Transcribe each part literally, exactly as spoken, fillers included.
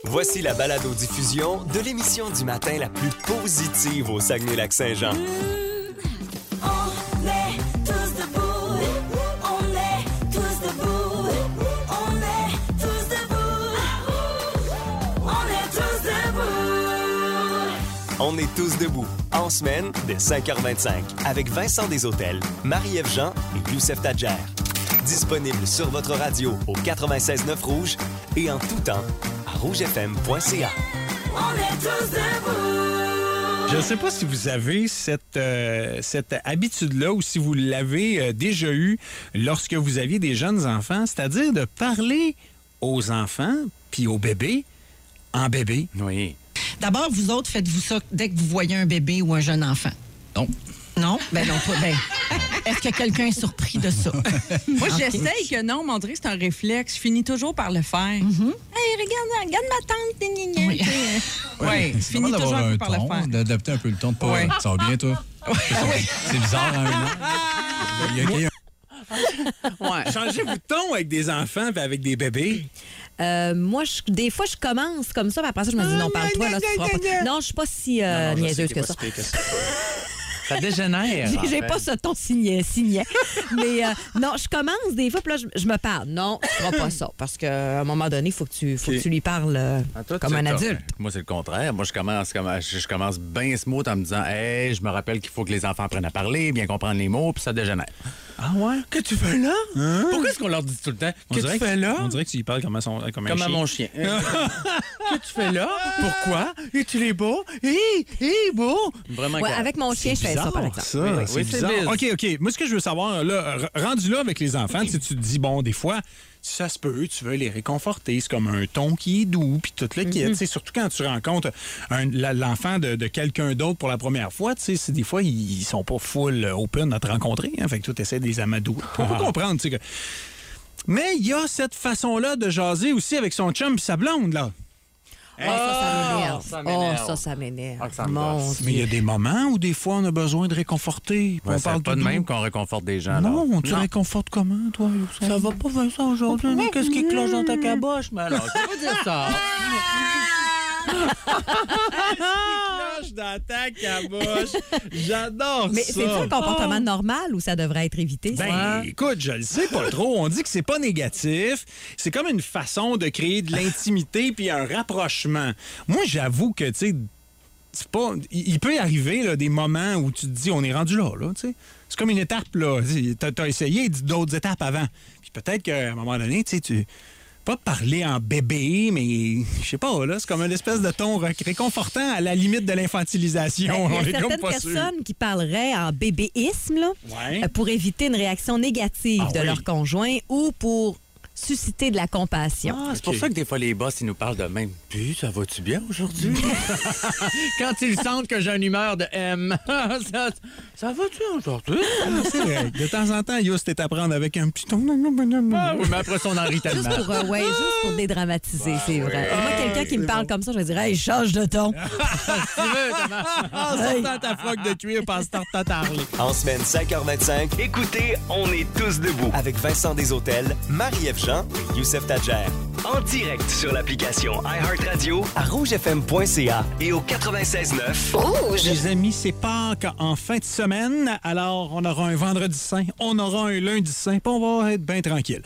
Voici la balado-diffusion de l'émission du matin la plus positive au Saguenay-Lac-Saint-Jean. Mmh, on est tous debout, on est tous debout, on est tous debout, on est tous debout. On est tous debout, en semaine, dès cinq heures vingt-cinq, avec Vincent Desautels, Marie-Ève Jean et Youssef Tadjer. Disponible sur votre radio au quatre-vingt-seize neuf Rouge et en tout temps à rouge f m point c a. On est tous debout. Je ne sais pas si vous avez cette, euh, cette habitude-là ou si vous l'avez euh, déjà eue lorsque vous aviez des jeunes enfants, c'est-à-dire de parler aux enfants puis aux bébés en bébé. Oui. D'abord, vous autres, faites-vous ça dès que vous voyez un bébé ou un jeune enfant? Non. Non? Ben non, pas. Ben, est-ce que quelqu'un est surpris de ça? Moi, Okay. j'essaye que non, mais on dirait que c'est un réflexe. Je finis toujours par le faire. Mm-hmm. Hey, regarde, regarde ma tante, gna, gna, gna. Oui. Oui, je finis toujours un peu par le faire. D'adapter un peu le ton de pas. Ouais. Ça va bien, toi? C'est bizarre, hein? Il y a quelqu'un. Ouais. Changez-vous de ton avec des enfants et avec des bébés. Euh, moi, je, des fois, je commence comme ça, puis après ça, je me dis non, parle-toi, là, tu feras pas. Non, je suis pas si euh, Non, non, je sais niaiseuse qu'il est que pas ça. si pire que ça. Ça dégénère. J'ai, en j'ai fait. pas ce ton signé, signé. Mais euh, non, je commence des fois, puis là, je, je me parle. Non, tu feras pas ça. Parce qu'à un moment donné, il faut, que tu, faut Okay. que tu lui parles euh, Ah, toi, comme tu- un toi, adulte. Moi, c'est le contraire. Moi, je commence comme je, je commence bien smooth en me disant hey, je me rappelle qu'il faut que les enfants apprennent à parler, bien comprendre les mots, puis ça dégénère. Ah ouais? Que tu fais là? Pourquoi est-ce qu'on leur dit tout le temps? On Que dirait tu fais là? On dirait que tu y parles comme, à son, comme un Comme à chien. mon chien. Que tu fais là? Pourquoi? Es-tu les beau? Hé, hé, beau! Vraiment Ouais, grave. avec mon chien, je fais ça, par exemple. Ça, Oui, oui, c'est oui, bizarre. c'est OK, OK. Moi, ce que je veux savoir, là, r- rendu là avec les enfants, tu sais, tu te dis, bon, des fois, ça se peut, tu veux les réconforter. C'est comme un ton qui est doux, puis tout le qui est, tu sais, surtout quand tu rencontres un- la- l'enfant de, de quelqu'un d'autre pour la première fois, tu sais, c'est- des fois, ils, ils sont pas full open à te rencontrer. Hein, fait que toi, tu essaies de les amadouer. Pour pas comprendre, tu sais. que- Mais il y a cette façon-là de jaser aussi avec son chum et sa blonde, là. Oh, ça, ça m'énerve. ça Oh, m'énerve. ça, ça m'énerve. Ah, ça me Mon gosse. Mais il y a Dieu. des moments où des fois on a besoin de réconforter. puis Ouais, on c'est parle pas tout de doux. même qu'on réconforte des gens. Non, là. tu réconfortes comment, toi? Ça va pas, Vincent, aujourd'hui? Qu'est-ce qui cloche dans ta caboche? Mais alors, ça veut dire ça. Cloche dans ta caboche. J'adore Mais ça. c'est un comportement normal ou ça devrait être évité? ça? Ben, écoute, je le sais pas trop. On dit que c'est pas négatif. C'est comme une façon de créer de l'intimité puis un rapprochement. Moi, j'avoue que, tu sais, c'est pas... il il peut y arriver là, des moments où tu te dis, on est rendu là, là, tu sais. C'est comme une étape, là. T'as, t'as essayé d'autres étapes avant. Puis peut-être qu'à un moment donné, tu sais, tu... Pas parler en bébé, mais je sais pas, là, c'est comme une espèce de ton ré- réconfortant à la limite de l'infantilisation. Ben, On il y est a comme certaines pas sûr. personnes qui parleraient en bébéisme là, Ouais. euh, pour éviter une réaction négative Ah de oui. leur conjoint ou pour susciter de la compassion. Ah, c'est pour Ok. ça que des fois, les boss, ils nous parlent de même. Puis, ça va-tu bien aujourd'hui? Quand ils sentent que j'ai une humeur de M. ça, ça va-tu aujourd'hui? C'est vrai. De temps en temps, Yus, t'es à prendre avec un petit ton. Ah oui, mais après ça, on en rit Juste tellement. pour, euh, ouais, juste pour dédramatiser, c'est vrai. Moi, quelqu'un qui me parle comme ça, je vais dire, hey, change de ton. Tu veux, Thomas? En sortant ta froc de cuir, passe ta tarle. En semaine cinq heures vingt-cinq, écoutez On est tous debout avec Vincent Desautels, Marie-Ève Jean et Youssef Tadjer. En direct sur l'application iHeartRadio à rouge f m point c a et au quatre-vingt-seize neuf. Les amis, c'est Pâques en fin de semaine. Alors, on aura un vendredi saint, on aura un lundi saint, puis on va être bien tranquille.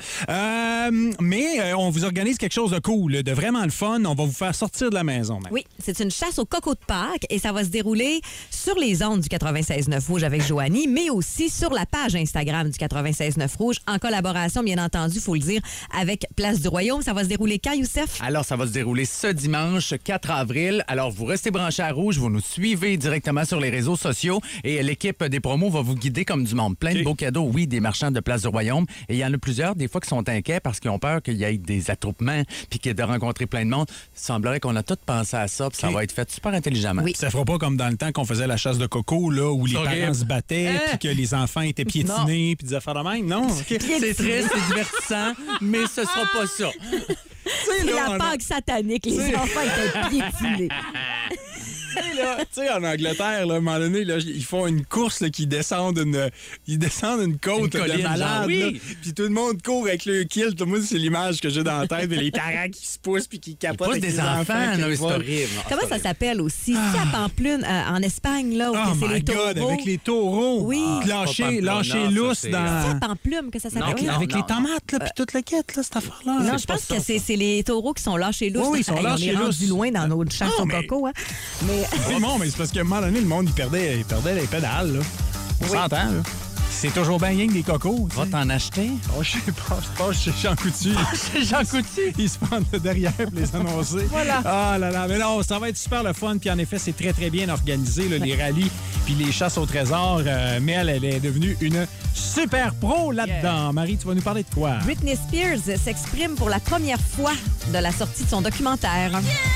Euh, mais euh, on vous organise quelque chose de cool, de vraiment le fun. On va vous faire sortir de la maison. Même. Oui, c'est une chasse au coco de Pâques et ça va se dérouler sur les ondes du quatre-vingt-seize neuf Rouge avec Joanie, mais aussi sur la page Instagram du quatre-vingt-seize neuf Rouge, en collaboration, bien entendu, il faut le dire, avec Place du Royaume. Ça va se dérouler quand, Youssef? Alors, ça va se dérouler ce dimanche, quatre avril. Alors, vous restez branchés à Rouge, vous nous suivez directement sur les réseaux sociaux et l'équipe des promos va vous guider comme du monde. Plein OK. de beaux cadeaux, oui, des marchands de Place du Royaume. Et il y en a plusieurs, des fois, qui sont inquiets parce qu'ils ont peur qu'il y ait des attroupements puis qu'il y ait de rencontrer plein de monde. Il semblerait qu'on a tous pensé à ça puis ça OK. va être fait super intelligemment. Oui. Ça fera pas comme dans le temps qu'on faisait la chasse de coco, là, où les C'est parents horrible. se battaient, Hein? puis que les enfants étaient piétinés, puis des affaires de même. Non? OK. C'est triste, c'est divertissant, mais ce sera pas ça. C'est là, on la a- Pâques satanique. Les C'est- enfants étaient piétinés. là, tu sais, en Angleterre, là, à un moment donné, là, ils font une course là, qui descendent une, ils descendent une côte Une là, de colline, malade. genre, oui. là. Puis tout le monde court avec le kilt. Moi, c'est l'image que j'ai dans la tête. Puis les parents qui se poussent puis qui Ils capotent poussent avec des les enfants, enfants. qui là, c'est volent. horrible. Comment ça s'appelle aussi? C'est à Pamplune, euh, en Espagne, là, où Oh que c'est my les taureaux. God, avec les taureaux. Oui. Ah, pas lâcher, Pamplona, lâcher ça, lousse c'est- C'est à dans... Pamplune que ça s'appelle. Avec, Non, avec non, les non. tomates, là, puis toute la quête, là, cette affaire-là. Non, C'est je pas pense ça. que c'est c'est les taureaux qui sont lâchés lousses. Oui, oui, ils sont Hey, lâchés on est rendu lousses. loin dans notre chasse Non, au mais- coco. Hein? Mais Oui, non, mais c'est parce qu'à un moment donné, le monde, il perdait, il perdait les pédales, là. On s'entend, là. C'est toujours bien rien que des cocos. tu Va sais. t'en acheter? Oh, je sais pas, je passe chez Jean Coutu. C'est Jean Coutu. Ils se pendent derrière pour les annoncer. Voilà. Ah là là, mais non, ça va être super le fun. Puis en effet, c'est très, très bien organisé, là, les rallyes puis les chasses au trésor. Euh, mais elle, elle est devenue une super pro là-dedans. Marie, tu vas nous parler de quoi? Britney Spears s'exprime pour la première fois de la sortie de son documentaire.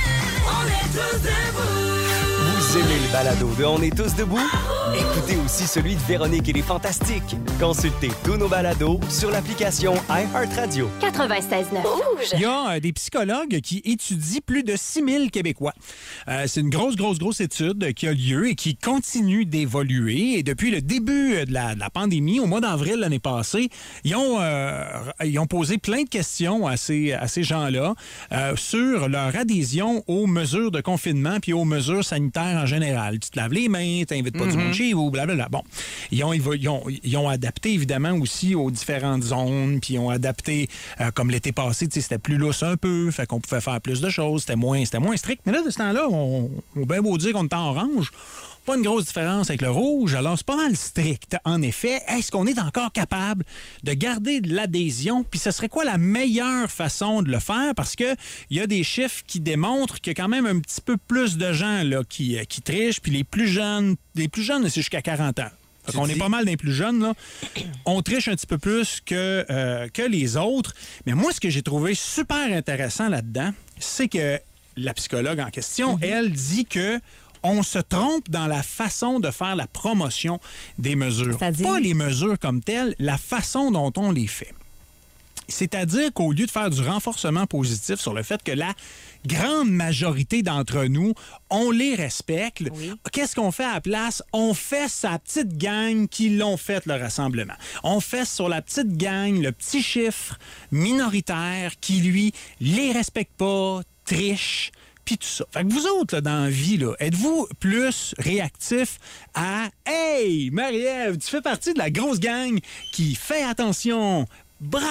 On est tous debout. Vous aimez le balado de On est tous debout? Écoutez aussi celui de Véronique et les Fantastiques. Consultez tous nos balados sur l'application iHeartRadio. quatre-vingt-seize neuf Rouge. Il y a euh, des psychologues qui étudient plus de six mille Québécois. Euh, c'est une grosse, grosse, grosse étude qui a lieu et qui continue d'évoluer. Et depuis le début de la, de la pandémie, au mois d'avril l'année passée, ils ont, euh, ils ont posé plein de questions à ces, à ces gens-là euh, sur leur adhésion aux mesures de confinement puis aux mesures sanitaires en général. Tu te laves les mains, tu n'invites pas du monde chez vous, blablabla. Bon, ils ont, ils, ont, ils ont adapté évidemment aussi aux différentes zones, puis ils ont adapté, euh, comme l'été passé, tu sais, c'était plus lousse un peu, fait qu'on pouvait faire plus de choses, c'était moins, c'était moins strict. Mais là, de ce temps-là, on, on a bien beau dire qu'on est en orange, pas une grosse différence avec le rouge, alors c'est pas mal strict. En effet, est-ce qu'on est encore capable de garder de l'adhésion? Puis ce serait quoi la meilleure façon de le faire? Parce que il y a des chiffres qui démontrent qu'il y a quand même un petit peu plus de gens là, qui, qui trichent, puis les plus jeunes, les plus jeunes, c'est jusqu'à quarante ans. Fait qu'on est pas mal des plus jeunes, là. On triche un petit peu plus que, euh, que les autres. Mais moi, ce que j'ai trouvé super intéressant là-dedans, c'est que la psychologue en question, elle dit que on se trompe dans la façon de faire la promotion des mesures. C'est-à-dire? Pas les mesures comme telles, la façon dont on les fait. C'est-à-dire qu'au lieu de faire du renforcement positif sur le fait que la grande majorité d'entre nous, on les respecte, Oui. qu'est-ce qu'on fait à la place? On fait sa petite gang qui l'ont fait le rassemblement. On fait sur la petite gang le petit chiffre minoritaire qui, lui, les respecte pas, triche, puis tout ça. Fait que vous autres, là, dans la vie, là, êtes-vous plus réactifs à « Hey, Marie-Ève, tu fais partie de la grosse gang qui fait attention, bravo! »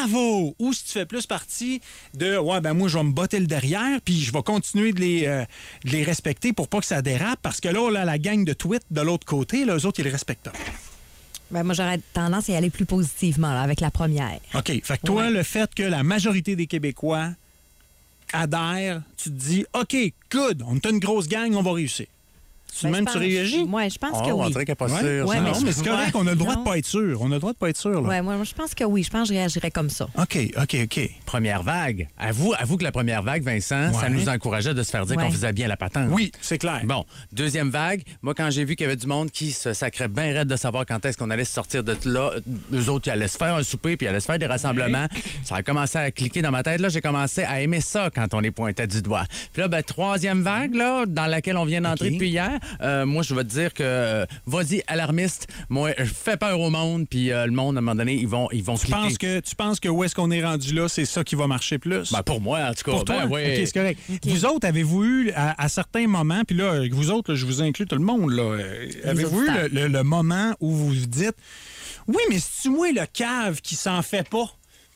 Ou si tu fais plus partie de « Ouais, ben moi, je vais me botter le derrière, puis je vais continuer de les, euh, de les respecter pour pas que ça dérape, parce que là, là la gang de tweets de l'autre côté, là, eux autres, ils le respectent pas. » Ben, moi, j'aurais tendance à y aller plus positivement là, avec la première. OK. Fait que toi, Ouais. le fait que la majorité des Québécois adhèrent, tu te dis « OK, good, on est une grosse gang, on va réussir. » Tu Ben, même je tu pense- réagis? Ouais, je pense Oh, que on oui. dirait qu'elle n'est pas Ouais. sûre. Ouais, ça. mais non, je- mais c'est correct, ouais. on a le droit de Non. pas être sûr. On a le droit de pas être sûr, là. Ouais, moi, je pense que oui. Je pense que je réagirais comme ça. OK, OK, OK. Première vague. Avoue, avoue que la première vague, Vincent, Ouais. ça nous encourageait de se faire dire Ouais. qu'on faisait bien la patente. Oui, c'est clair. Bon, deuxième vague, moi, quand j'ai vu qu'il y avait du monde qui se sacrait bien raide de savoir quand est-ce qu'on allait se sortir de là, eux autres, ils allaient se faire un souper puis ils allaient se faire des rassemblements, ça a commencé à cliquer dans ma tête. Là, j'ai commencé à aimer ça quand on les pointait du doigt. Puis là, ben, troisième vague, là, dans laquelle on vient d'entrer OK. depuis hier, euh, moi, je vais te dire que, euh, vas-y, alarmiste, moi, je fais peur au monde, puis euh, le monde, à un moment donné, ils vont, ils vont Tu cliquer. penses, que, tu penses que où est-ce qu'on est rendu là, c'est ça qui va marcher plus? Ben, pour moi, en tout cas. Pour toi? ben, oui. OK, c'est correct. Vous autres, avez-vous eu, à, à certains moments, puis là, vous autres, là, je vous inclus tout le monde, là, euh, avez-vous eu le, le- le moment où vous vous dites « Oui, mais c'est-tu moi le cave qui s'en fait pas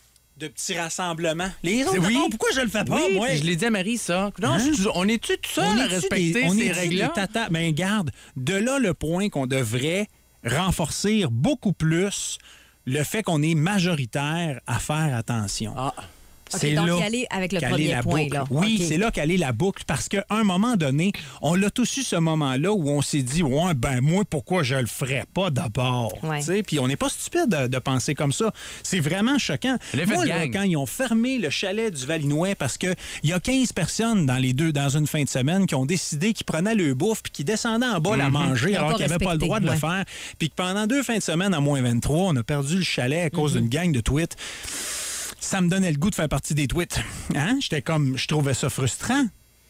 de petits rassemblements? Les autres, Oui. oh, pourquoi je le fais pas, Oui, moi? puis je l'ai dit à Marie, ça. Non, Hein? je- on est-tu tout seul à est-tu respecter des- on ces est-tu règles-là? des tatas? Ben, garde, de là le point qu'on devrait renforcer beaucoup plus le fait qu'on est majoritaire à faire attention. Ah. OK, donc y aller avec le qu'elle est premier la point, boucle. là. Oui, OK. c'est là qu'elle est la boucle. Parce qu'à un moment donné, on l'a tous eu ce moment-là où on s'est dit, ouais, ben moi, pourquoi je le ferais pas d'abord? Ouais. Tu sais, puis on n'est pas stupide de, de penser comme ça. C'est vraiment choquant. L'effet Moi, de là, gang. quand ils ont fermé le chalet du Valinois parce qu'il y a quinze personnes dans les deux dans une fin de semaine qui ont décidé qu'ils prenaient le bouffe puis qu'ils descendaient en bas la manger Ils ont alors pas qu'ils n'avaient pas le respecté, droit de ouais. le faire. Puis que pendant deux fins de semaine à moins vingt-trois, on a perdu le chalet à cause d'une gang de tweets. Ça me donnait le goût de faire partie des tweets. Hein? J'étais comme, je trouvais ça frustrant.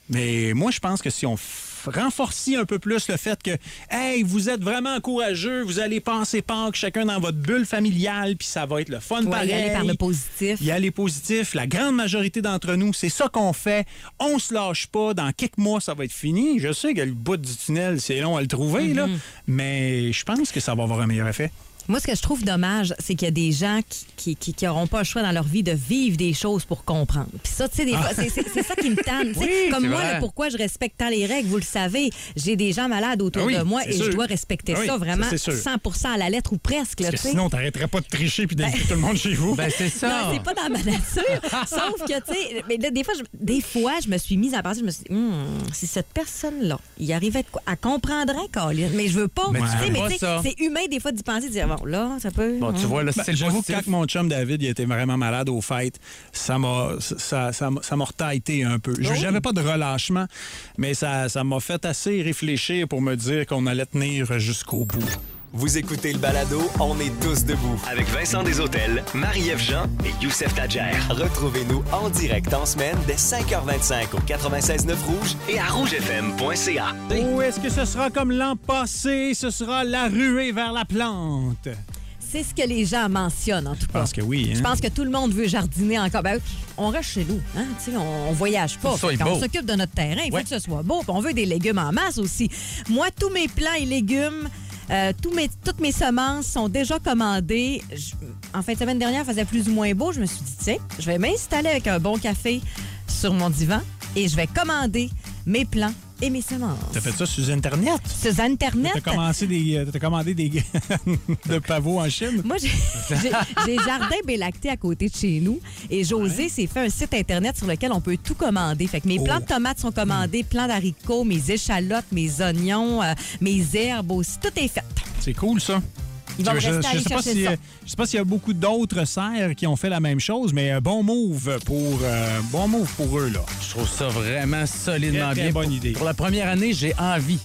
Mais moi, je pense que si on f- renforcie un peu plus le fait que, hey, vous êtes vraiment courageux, vous allez passer Pâques chacun dans votre bulle familiale, puis ça va être le fun Ouais, pareil. y aller par le positif. Y aller positif. La grande majorité d'entre nous, c'est ça qu'on fait. On se lâche pas. Dans quelques mois, ça va être fini. Je sais que le bout du tunnel, c'est long à le trouver, là, mais je pense que ça va avoir un meilleur effet. Moi, ce que je trouve dommage, c'est qu'il y a des gens qui qui, qui, auront pas le choix dans leur vie de vivre des choses pour comprendre. Puis ça, tu sais, des fois, c'est, c'est, c'est ça qui me tanne. Tu sais, Oui, comme c'est moi, vrai. là, pourquoi je respecte tant les règles, vous le savez, j'ai des gens malades autour Ah oui, de moi c'est et sûr. je dois respecter Ah oui, ça ça, vraiment c'est sûr. cent pour cent à la lettre ou presque. Là, Parce que tu sais. sinon, t'arrêterais pas de tricher puis d'inviter tout le monde chez vous. Ben, c'est ça. Non, c'est pas dans ma nature. Sauf que, tu sais, mais là, des fois, je, des fois, je me suis mise à penser, je me suis dit, Hum, si cette personne-là, il arrivait de quoi, elle comprendrait, Colin, mais je veux pas. Mais Tu tu sais, veux mais pas tu sais, ça. c'est humain, des fois, d'y penser, de dire, bon, là, ça peut. Bon, tu vois, là, Ben, c'est le j'avoue que positif. quand mon chum David il était vraiment malade aux fêtes, ça m'a ça, ça, m'a- ça m'a retaillé un peu. Je- J'avais pas de relâchement, mais ça, ça m'a fait assez réfléchir pour me dire qu'on allait tenir jusqu'au bout. Vous écoutez le balado On est tous debout avec Vincent Desautels, Marie-Ève Jean et Youssef Tadjer. Retrouvez-nous en direct en semaine dès cinq heures vingt-cinq au quatre-vingt-seize neuf Rouge et à rouge f m point c a. Ou est-ce que ce sera comme l'an passé, ce sera la ruée vers la plante? C'est ce que les gens mentionnent, en tout Je cas. pense que oui. Je Hein? pense que tout le monde veut jardiner encore. Ben, on reste chez nous. Hein? Tu sais, On, on voyage pas. Faut que ça Fait soit qu'on beau. s'occupe de notre terrain. Il faut Ouais. que ce soit beau. Puis on veut des légumes en masse aussi. Moi, tous mes plants et légumes, euh, tous mes, toutes mes semences sont déjà commandées. Je- en fin de semaine dernière, il faisait plus ou moins beau. Je me suis dit, tiens, je vais m'installer avec un bon café sur mon divan et je vais commander mes plants et mes semences. T'as fait ça sur Internet? Sur Internet. T'as commencé des, euh, t'as commandé des graines de pavots en Chine? Moi, j'ai j'ai- j'ai Jardin Bélacté à côté de chez nous et José s'est fait un site Internet sur lequel on peut tout commander. Fait que mes Oh. plants de tomates sont commandés, plants d'haricots, mes échalotes, mes oignons, euh, mes herbes aussi. Tout est fait. C'est cool, ça. Il va me je, rester à je aller sais pas chercher si, ça. euh, je sais pas s'il y a beaucoup d'autres serres qui ont fait la même chose, mais euh, bon move pour euh, bon move pour eux là. Je trouve ça vraiment solidement Très, très bien. bonne Pour- idée. Pour la première année, j'ai envie.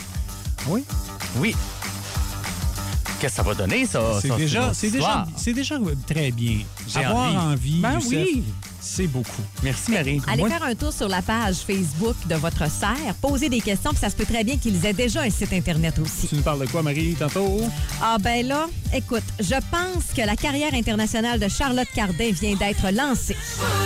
Oui. Oui. Qu'est-ce que ça va donner, ça? C'est ça, déjà, une c'est autre déjà, histoire. c'est déjà très bien. J'ai Avoir envie. envie, Ben Youssef, oui. c'est beaucoup. Merci, Marie. Allez Moi- faire un tour sur la page Facebook de votre serre, poser des questions, puis ça se peut très bien qu'ils aient déjà un site Internet aussi. Tu nous parles de quoi, Marie, tantôt? Ah ben là, écoute, je pense que la carrière internationale de Charlotte Cardin vient d'être lancée.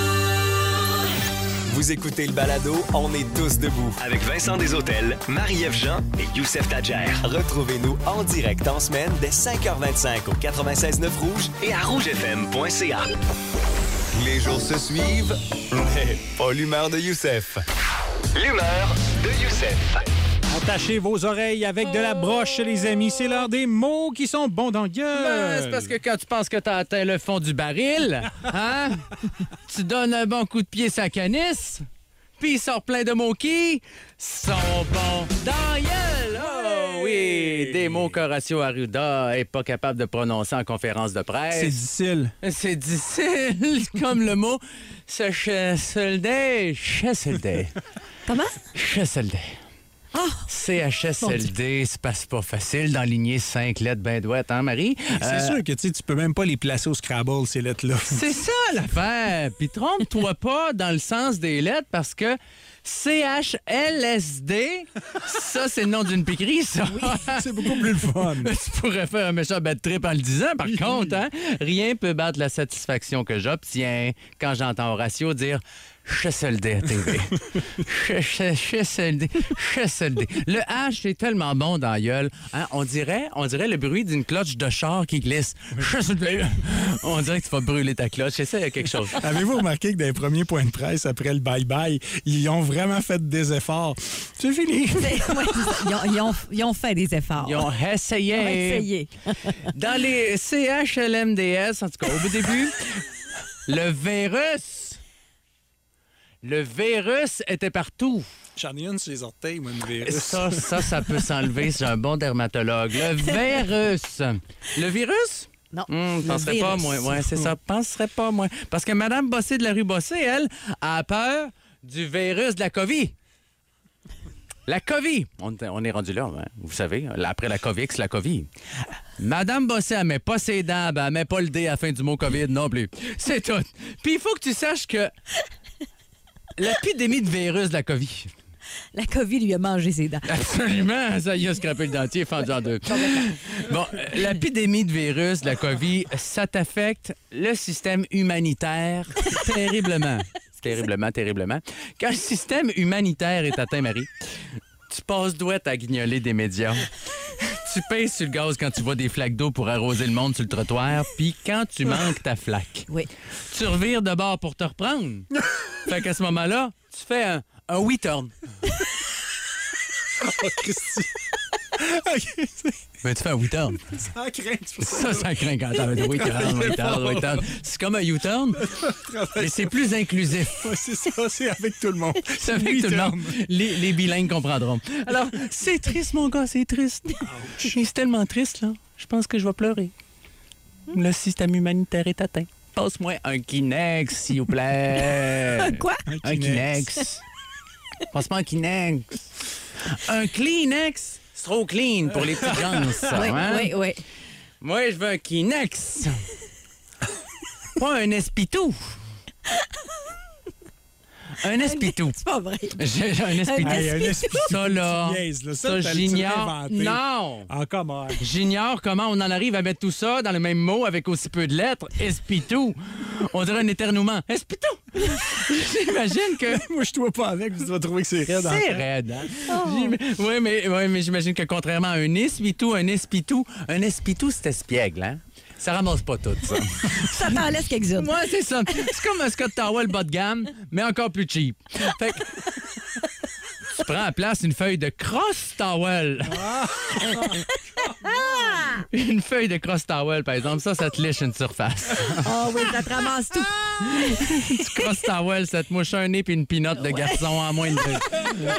Vous écoutez le balado On est tous debout avec Vincent Desautels, Marie-Ève Jean et Youssef Tadjer. Retrouvez-nous en direct en semaine dès cinq heures vingt-cinq au quatre-vingt-seize neuf Rouge et à rouge f m point c a. Les jours se suivent, mais pas l'humeur de Youssef. L'humeur de Youssef. Attachez vos oreilles avec de la broche, les amis. C'est l'heure des mots qui sont bons dans le gueule. Ben, c'est parce que quand tu penses que t'as atteint le fond du baril, hein, tu donnes un bon coup de pied sa canisse, puis il sort plein de mots qui sont bons dans la gueule. Oh oui, des mots qu'Horacio Arruda est pas capable de prononcer en conférence de C'est presse. difficile. C'est difficile, comme le mot se chasselder, chasselder, Comment? chasselder. C H S L D, c'est pas, c'est pas facile d'enligner cinq lettres ben douettes, hein, Marie? C'est Euh, sûr que tu sais, tu peux même pas les placer au Scrabble, ces lettres-là. C'est ça l'affaire. Puis trompe-toi pas dans le sens des lettres parce que C H L S D, ça, c'est le nom d'une piquerie, ça. C'est beaucoup plus le fun. Tu pourrais faire un méchant bad trip en le disant, par contre, hein? Rien peut battre la satisfaction que j'obtiens quand j'entends Horacio dire H S L D à T V. H S L D. H S L D. Le H est tellement bon dans la gueule. Hein? On dirait, on dirait le bruit d'une cloche de char qui glisse. H S L D. On dirait que tu vas brûler ta cloche. C'est ça, il y a quelque chose. Avez-vous remarqué que dans les premiers points de presse après le bye-bye, ils ont vraiment fait des efforts? C'est fini. C'est- ouais, ils, ont, ils ont- ils ont fait des efforts. Ils ont essayé. Ils ont essayé. Dans les C H L M D S, en tout cas, au début, le virus. Le virus était partout. J'en ai une sur les orteils, moi, une virus. Ça, ça, ça peut s'enlever. C'est un bon dermatologue. Le virus. Le virus? Non. Hum, le penserais pas, virus. moi. Ouais, c'est ça. Penserais pas, moi. Parce que Mme Bossé de la rue Bossé, elle, a peur du virus de la COVID. La COVID. On, on est rendu là, hein, vous savez. Après la COVID, c'est la COVID. Madame Bossé, elle met pas ses dents, ben, elle met pas le dé à la fin du mot COVID non plus. C'est tout. Puis il faut que tu saches que l'épidémie de virus de la COVID. La COVID lui a mangé ses dents. Absolument, ça y a scrapé le dentier, fendu en deux. Bon, euh, l'épidémie de virus, de la COVID, ça t'affecte le système humanitaire terriblement. Terriblement, terriblement. Quand le système humanitaire est atteint, Marie, tu passes douette à guignoler des médias. Tu pèses sur le gaz quand tu vois des flaques d'eau pour arroser le monde sur le trottoir, puis quand tu manques ta flaque, Oui. tu revires de bord pour te reprendre. Fait qu'à ce moment-là, tu fais un, un oui-turn. Oh, Christy. OK, Mais tu fais un oui-turn. ça craint. Ça, ça craint quand t'as un oui-turn, oui-turn, oui-turn. C'est comme un U-turn, mais c'est plus inclusif. Ouais, c'est ça, c'est avec tout le monde. C'est avec tout le monde. Les, les bilingues comprendront. Alors, c'est triste, mon gars, c'est triste. C'est tellement triste, là. Je pense que je vais pleurer. Le système humanitaire est atteint. Passe-moi un Kleenex, s'il vous plaît. Un quoi? Un Kleenex. Passe-moi un Kleenex. Un Kleenex, c'est trop clean pour les petites gens, ça. Oui, hein? oui, oui. Moi, je veux un Kleenex. Pas un Espitou. Un Espitou. C'est pas vrai. J'ai un Espitou. Hey, un Espitou, Ça, là, tu niaises, là. Ça, ça, t'as- tu l'as j'ignore. inventé. Non! Ah, comment? J'ignore comment on en arrive à mettre tout ça dans le même mot avec aussi peu de lettres. Espitou. On dirait un éternuement. Espitou! J'imagine que... Moi, je ne pas avec, tu vas trouver que c'est raide. C'est raide, hein? Oui, mais, ouais, mais j'imagine que contrairement à un espitou, un espitou, un espitou, c'est espiègle, hein? Ça ramasse pas tout, ça. Ça t'en laisse quelques-unes. Moi, c'est ça. C'est comme un Scott Towel bas de gamme, mais encore plus cheap. Fait que... Tu prends à place une feuille de cross towel. Une feuille de cross towel, par exemple, ça, ça te liche une surface. Oh oui, ça te ramasse tout. Du cross towel, ça te mouche un nez puis une pinotte de garçon en moins de deux.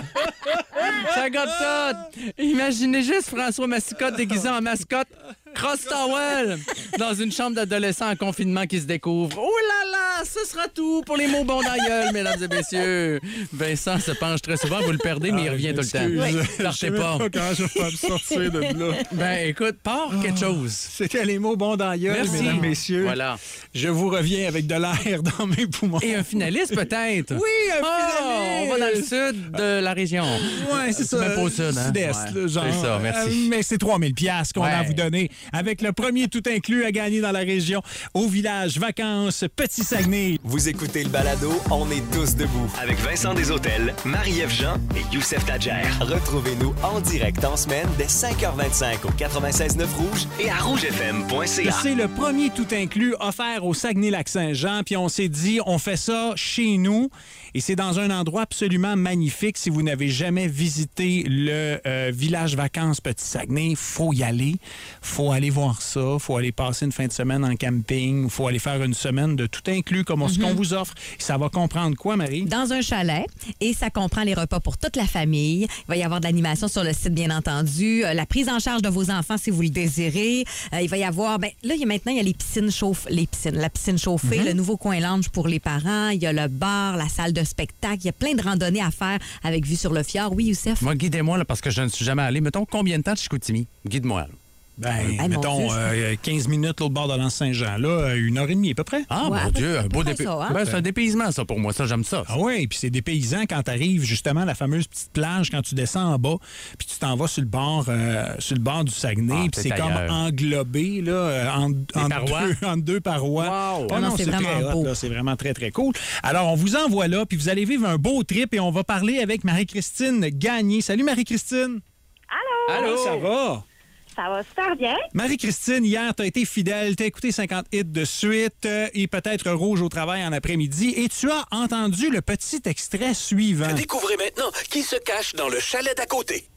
Ça goûte tout. Imaginez juste François Massicotte déguisé en mascotte. Cross towel dans une chambre d'adolescents en confinement qui se découvre. Oh là là, ce sera tout pour les mots bons d'aïeul, mesdames et messieurs. Vincent se penche très souvent, vous le perdez, mais il revient tout le temps. Oui. Partez pas. pas quand je vais me sortir de là. Ben écoute, pars quelque chose. C'était les mots bons dans la gueule, Merci. mesdames, messieurs. Voilà. Je vous reviens avec de l'air dans mes poumons. Et un finaliste peut-être. Oui, un Oh, finaliste. on va dans le sud de la région. Ouais, c'est ça. Même pas au sud, hein? Sud-est, Ouais. là, genre. C'est ça, merci. Euh, mais c'est trois mille piastres qu'on Ouais. a à vous donner avec le premier tout inclus à gagner dans la région au village Vacances Petit Saguenay. Vous écoutez le balado On est tous debout avec Vincent Deshôtels, Marie-Ève Jean et Youssef Tadjer. Retrouvez-nous en direct en semaine dès cinq heures vingt-cinq au quatre-vingt-seize neuf Rouge et à rouge f m point c a. C'est le premier tout inclus offert au Saguenay-Lac-Saint-Jean. Puis on s'est dit, on fait ça chez nous. Et c'est dans un endroit absolument magnifique. Si vous n'avez jamais visité le euh, village vacances Petit Saguenay, faut y aller. Faut aller voir ça. Faut aller passer une fin de semaine en camping. Faut aller faire une semaine de tout inclus comme ce qu'on vous offre. Ça va comprendre quoi, Marie? Dans un chalet, et ça comprend les repas pour toute la famille. Il va y avoir de l'animation sur le site, bien entendu. Euh, la prise en charge de vos enfants, si vous le désirez. Euh, il va y avoir... Ben, là, il y a maintenant, il y a les piscines chauffées. Les piscines, la piscine chauffée, le nouveau coin lounge pour les parents. Il y a le bar, la salle de spectacle. Il y a plein de randonnées à faire avec vue sur le fjord. Oui, Youssef? Moi, guidez-moi, là, parce que je ne suis jamais allé. Mettons, combien de temps de Chicoutimi? Guide-moi, là. Ben, Hey, mon mettons, Dieu. euh, quinze minutes l'autre bord de l'Anse-Saint-Jean. Là, une heure et demie à peu près. Ah, Ouais, à mon peu- Dieu, à un peu beau près dépé... ça, hein? Ben, c'est un dépaysement, ça, pour moi. Ça, j'aime ça. Ah oui, puis c'est des paysans quand tu arrives justement à la fameuse petite plage, quand tu descends en bas, puis tu t'en vas sur le bord, euh, sur le bord du Saguenay, Ah, puis c'est c'est comme ailleurs. englobé là, euh, en, en parois? deux, entre deux parois. Wow. Ah Ah non, c'est très vraiment hot, beau. là, c'est vraiment très, très cool. Alors, on vous envoie là, puis vous allez vivre un beau trip et on va parler avec Marie-Christine Gagné. Salut Marie-Christine. Allô? Allô? Ça va? Ça va super bien. Marie-Christine, hier, tu as été fidèle, tu as écouté cinquante hits de suite euh, et peut-être Rouge au travail en après-midi et tu as entendu le petit extrait suivant. Découvrez maintenant qui se cache dans le chalet d'à côté.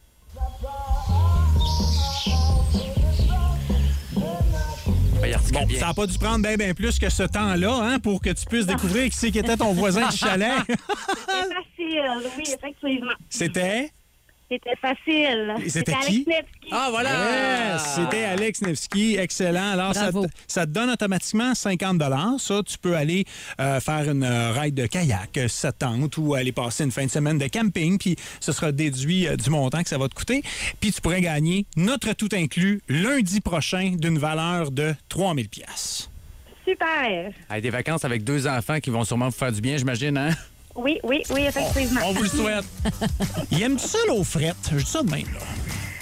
Ben, il articule Bon, bien. ça n'a pas dû prendre bien ben plus que ce temps-là hein, pour que tu puisses découvrir qui c'est qui était ton voisin du chalet. C'est facile, oui, effectivement. C'était? C'était facile. C'était Alex qui? Nevsky. Ah, voilà! Yes, c'était Alex Nevsky, excellent. Alors, ça te, Bravo. ça te donne automatiquement cinquante dollars. Ça, tu peux aller euh, faire une euh, ride de kayak, euh, si ça te tente, ou aller passer une fin de semaine de camping, puis ce sera déduit euh, du montant que ça va te coûter. Puis tu pourrais gagner notre tout inclus lundi prochain d'une valeur de trois mille dollars. Super. Hey, des vacances avec deux enfants qui vont sûrement vous faire du bien, j'imagine, hein? Oui, oui, oui, effectivement. On vous le souhaite. Il aime ça l'eau frette. Je dis ça de même, là.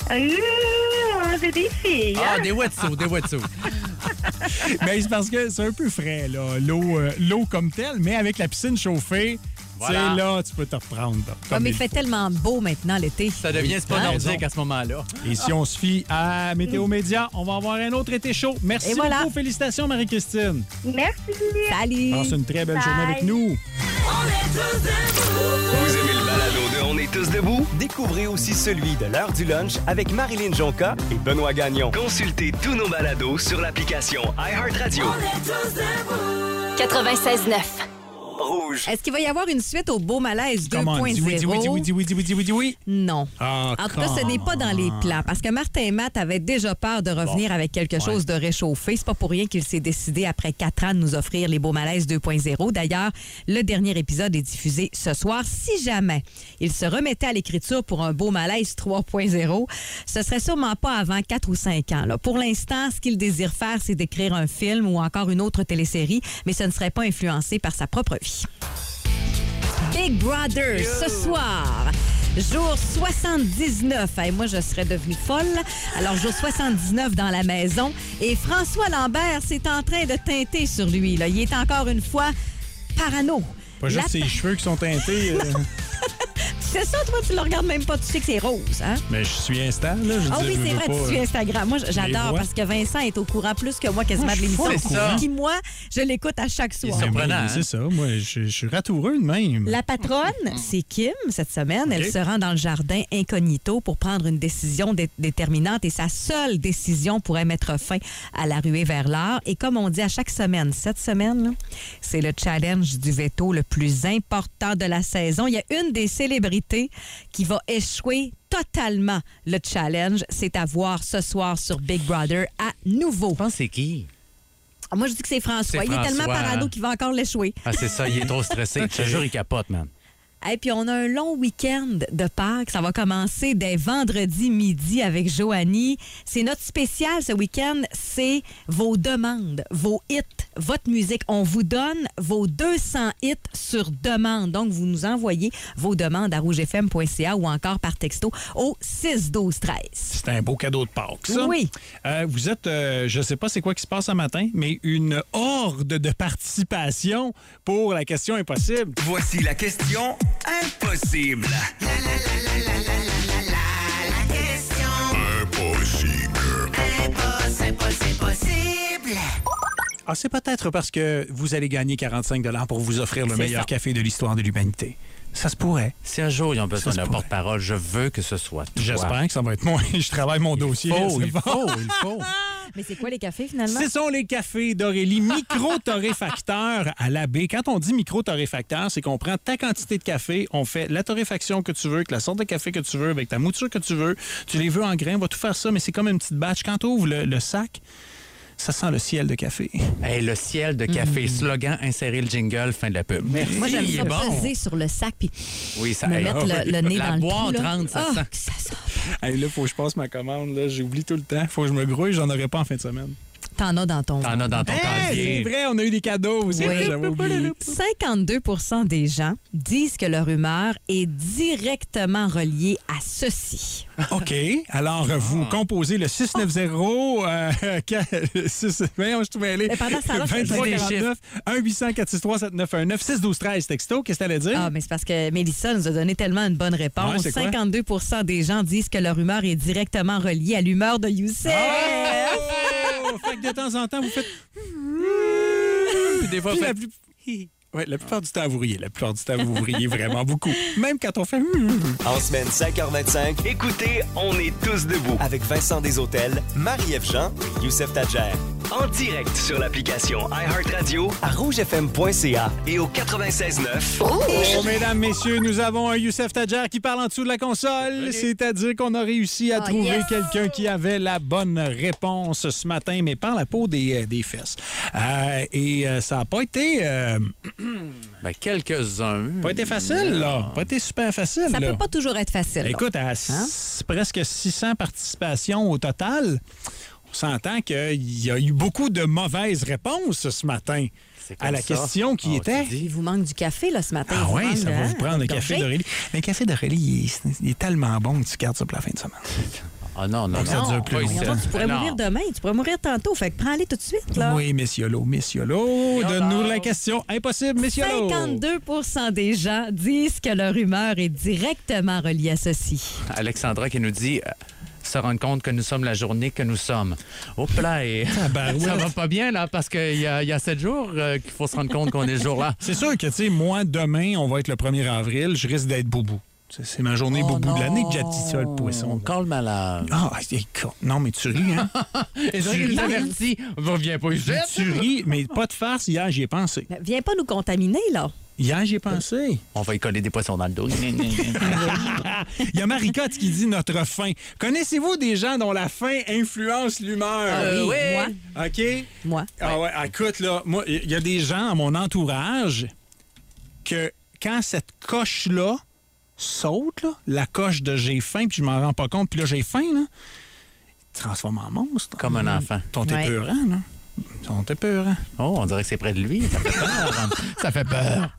Euh, c'est des filles. Ah, hein? des wetsuits, des wetsuits. Mais c'est parce que c'est un peu frais, là, l'eau, euh, l'eau comme telle, mais avec la piscine chauffée, Voilà. tu sais, là, tu peux te reprendre. là, Ouais, comme mais il il fait faut. tellement beau maintenant l'été. Ça devient spa Hein? nordique à ce moment-là. Et si on se fie à Météo Média, on va avoir un autre été chaud. Merci Et voilà. beaucoup. Félicitations, Marie-Christine. Merci. Salut! Passe une très belle Bye. journée avec nous. On est tous debout. Vous aimez le balado de On est tous debout? Découvrez aussi celui de l'heure du lunch avec Marilyn Jonca et Benoît Gagnon. Consultez tous nos balados sur l'application iHeartRadio. On est tous debout. quatre-vingt-seize neuf. Rouge. Est-ce qu'il va y avoir une suite au Beau Malaise Come on, dis oui, dis oui, dis oui, dis oui, dis oui, dis oui, dis oui. Non. Ah, En tout cas, ce n'est pas dans les plans parce que Martin et Matt avaient déjà peur de revenir avec quelque chose de réchauffé. C'est pas pour rien qu'il s'est décidé après quatre ans de nous offrir les Beaux Malaises deux point zéro. D'ailleurs, le dernier épisode est diffusé ce soir. Si jamais il se remettait à l'écriture pour un Beau Malaise trois point zéro, ce serait sûrement pas avant quatre ou cinq ans. Là. Pour l'instant, ce qu'il désire faire, c'est d'écrire un film ou encore une autre télésérie, mais ce ne serait pas influencé par sa propre vie. Big Brother, ce soir. Jour soixante-dix-neuf. Hey, moi, je serais devenue folle. Alors, jour soixante-dix-neuf dans la maison. Et François Lambert, c'est en train de teinter sur lui. Là. Il est encore une fois parano. Pas juste La- ses cheveux qui sont teintés. euh, C'est ça, toi, tu le regardes même pas. Tu sais que c'est rose, hein? Mais je suis Insta, là. Je Ah veux oui, dire, c'est je veux vrai, pas, tu suis euh, Instagram. Moi, les j'adore vois. parce que Vincent est au courant plus que moi quasiment Moi, de je suis l'émission. pas au courant. Qui, moi, je l'écoute à chaque soir. Mais moi, surprenant, hein? C'est ça. Moi, je, je suis ratoureux de même. La patronne, c'est Kim, cette semaine. Elle OK. se rend dans le jardin incognito pour prendre une décision dé- déterminante et sa seule décision pourrait mettre fin à la ruée vers l'art. Et comme on dit à chaque semaine, cette semaine, là, c'est le challenge du veto le plus important de la saison. Il y a une des célébrités qui va échouer totalement le challenge. C'est à voir ce soir sur Big Brother à nouveau. Je pense que c'est qui? Ah, moi, je dis que c'est François. C'est Il est tellement François, parano hein? qu'il va encore l'échouer. Ah, c'est ça, il est trop stressé. Je te jure, il capote, man. Et puis, on a un long week-end de Pâques. Ça va commencer dès vendredi midi avec Joanie. C'est notre spécial ce week-end. C'est vos demandes, vos hits, votre musique. On vous donne vos deux cents hits sur demande. Donc, vous nous envoyez vos demandes à rouge f m point c a ou encore par texto au six douze treize. C'est un beau cadeau de Pâques, ça. Oui. Euh, vous êtes, euh, je sais pas c'est quoi qui se passe ce matin, mais une horde de participation pour la question impossible. Voici la question impossible. Ah, c'est peut-être parce que vous allez gagner quarante-cinq dollars pour vous offrir le C'est meilleur ça. café de l'histoire de l'humanité. Ça se pourrait. Si un jour ils ont besoin Ça se d'un pourrait. porte-parole, je veux que ce soit toi. J'espère que ça va être moi. Je travaille mon dossier. Oh, c'est il bon. faut, il faut. Mais c'est quoi les cafés, finalement? Ce sont les cafés d'Aurélie micro-torréfacteurs à la baie. Quand on dit micro-torréfacteur, c'est qu'on prend ta quantité de café, on fait la torréfaction que tu veux, avec la sorte de café que tu veux, avec ta mouture que tu veux. Tu les veux en grains, on va tout faire ça, mais c'est comme une petite batch. Quand tu ouvres le, le sac, ça sent le ciel de café. Hey, le ciel de café, slogan, insérer le jingle, fin de la pub. Moi, j'aime Il ça est bon. peser sur le sac puis Oui, ça me hey, mettre ah, le, le nez la dans le boîte trou. là. rentre, ça Ah, sent. que ça sent. Hey, là, faut que je passe ma commande. Là. J'oublie tout le temps. Faut que je me grouille, j'en aurai pas en fin de semaine. T'en as dans ton... T'en as dans ton Hey, c'est casier. vrai, on a eu des cadeaux. C'est Oui. vrai, j'avais oublié. cinquante-deux pour cent des gens disent que leur humeur est directement reliée à ceci. OK. Alors, vous composez le six neuf zéro... Euh, six, voyons, je suis mêlé. Mais pendant ce temps-là, je- vingt-trois je- quarante-neuf, un huit zéro zéro quatre six trois sept neuf un neuf six douze treize texto. Qu'est-ce que t'allais dire? Ah, mais c'est parce que Mélissa nous a donné tellement une bonne Ouais, réponse. c'est quoi? cinquante-deux pour cent des gens disent que leur humeur est directement reliée à l'humeur de Youssef. Oh! Fait que de temps en temps, vous faites... Puis des fois, Puis la, fait- plus... ouais, la plupart du temps, vous riez. La plupart du temps, vous riez vraiment beaucoup. Même quand on fait... En semaine cinq heures vingt-cinq, écoutez On est tous debout avec Vincent Deshôtels, Marie-Ève Jean et Youssef Tadjer. En direct sur l'application iHeartRadio à rouge f m point c a et au quatre-vingt-seize neuf. Oh, mesdames, messieurs, nous avons un Youssef Tadjer qui parle en dessous de la console. C'est-à-dire qu'on a réussi à Oh, trouver yes. quelqu'un qui avait la bonne réponse ce matin, mais par la peau des, euh, des fesses. Euh, et euh, ça n'a pas été... euh, ben, quelques-uns. pas été facile, là. Pas été super facile, Ça là. peut pas toujours être facile. là. Écoute, à s- presque six cents participations au total, On s'entend qu'il y a eu beaucoup de mauvaises réponses ce matin à la ça. question qui Oh, était... tu dis. Il vous manque du café là, ce matin. Ah Il vous oui, manque ça de- va vous hein, prendre un de café gorgée. d'Aurélie. Mais le café d'Aurélie, il est, il est tellement bon que tu gardes ça pour la fin de semaine. Ah non, non, Ça non. dure plus Pas longtemps. ici. Non, tu pourrais Non. mourir demain, tu pourrais mourir tantôt. Fait que prends-les tout de suite, là. Oui, Miss Yolo, Miss Yolo, donne-nous la question. Impossible, Miss Yolo. cinquante-deux pour cent des gens disent que leur humeur est directement reliée à ceci. Alexandra qui nous dit euh, se rendre compte que nous sommes la journée que nous sommes. Hop là, et Tabarouette. ça va pas bien, là, parce qu'il y a, il y a sept jours euh, qu'il faut se rendre compte qu'on est ce jour-là. C'est sûr que, tu sais, moi, demain, on va être le premier avril, je risque d'être boubou. C'est c'est ma journée Oh boubou de l'année que j'ai non. dit ça, le poisson. Calme malade. Ah, écoute, non, mais tu ris, hein? Et Tu il ris, nous hein? avertit. Reviens pas ici. Tu ris, mais pas de farce. Hier, j'y ai pensé. Mais viens pas nous contaminer, là. Hier, j'y ai pensé. On va y coller des poissons dans le dos. Il y a Maricotte qui dit notre faim. Connaissez-vous des gens dont la faim influence l'humeur? Euh, oui, moi. OK? Moi. Ah ouais, écoute, là, moi, il y a des gens à mon entourage que quand cette coche-là saute, là, la coche de j'ai faim, puis je m'en rends pas compte, puis là, j'ai faim, là, ils se transforment en monstre. Comme un enfant. Ils sont Ouais. épeurants, là. Ils sont épeurants. Oh, on dirait que c'est près de lui. Ça fait peur. Ça fait peur.